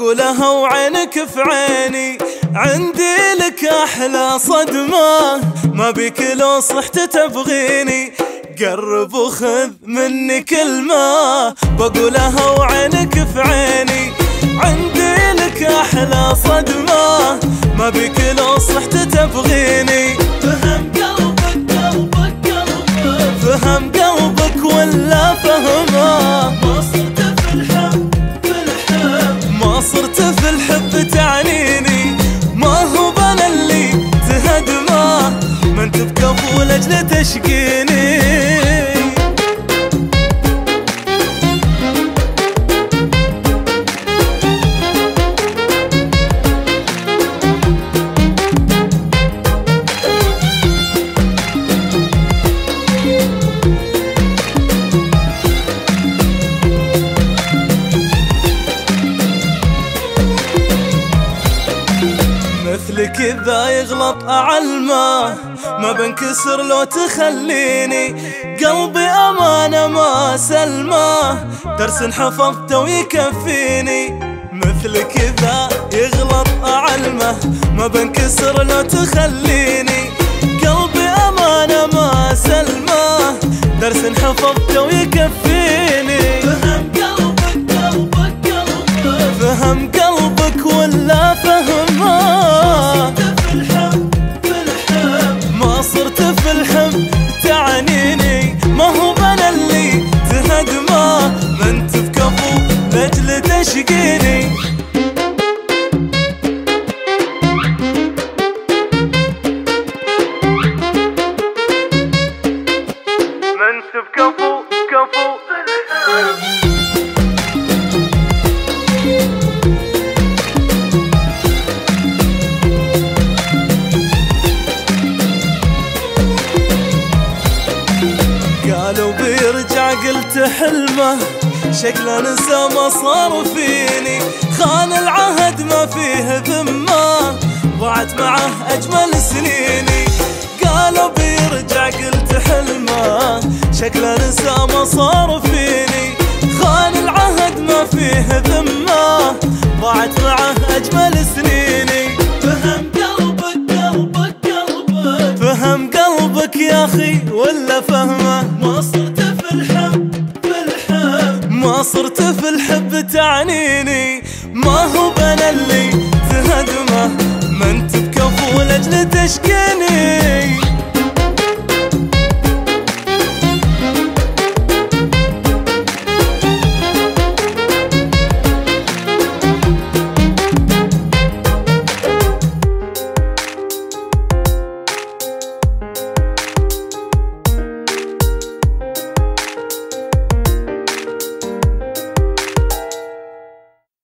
بقولها وعينك في عيني، عندي لك أحلى صدمة، ما بيك لو صحت تبغيني، قرب وخذ مني كلمة. بقولها وعينك في عيني، عندي لك أحلى صدمة، ما بيك لو صحت تبغيني. فهم قلبك قلبك قلبك، فهم قلبك ولا فهمه، ما صرت في الحب في الحب، ما صرت في الحب تعنيني، ما هو بنا اللي تهدمه، ما انت بكفو لاجل تشقيني. مثلك إذا يغلط أعلمه، ما بنكسر لو تخليني، قلبي أمانة ما سلمه، درس حفظته ويكفيني. مثلك إذا يغلط أعلمه، ما بنكسر لو تخليني، قلبي أمانة ما سلمه، درس حفظته ويكفيني. فهم قلبك قلبك قلبك، فهم قلبك ولا فهمه، ما صرت في الحب تعنيني، ما هو بنا اللي تهدمه، ما انت بكفو لاجل تشقيني. ما انت بكفو كفو قالوا بيرجع قلت حلمه، شكله نسى ما صار فيني، خان العهد ما فيه ذمه، ضاعت معه أجمل سنيني. قالوا بيرجع قلت حلمه، شكله نسى ما صار فيني، خان العهد ما فيه ذمه، ضاعت معه أجمل سنيني. فهم قلبك قلبك قلبك، فهم قلبك يا أخي ولا فهمه، ما صرت في الحب في الحب، ما صرت في الحب تعنيني، ما هو بنا اللي تهدمه، ما انت بكفو لاجل تشقيني.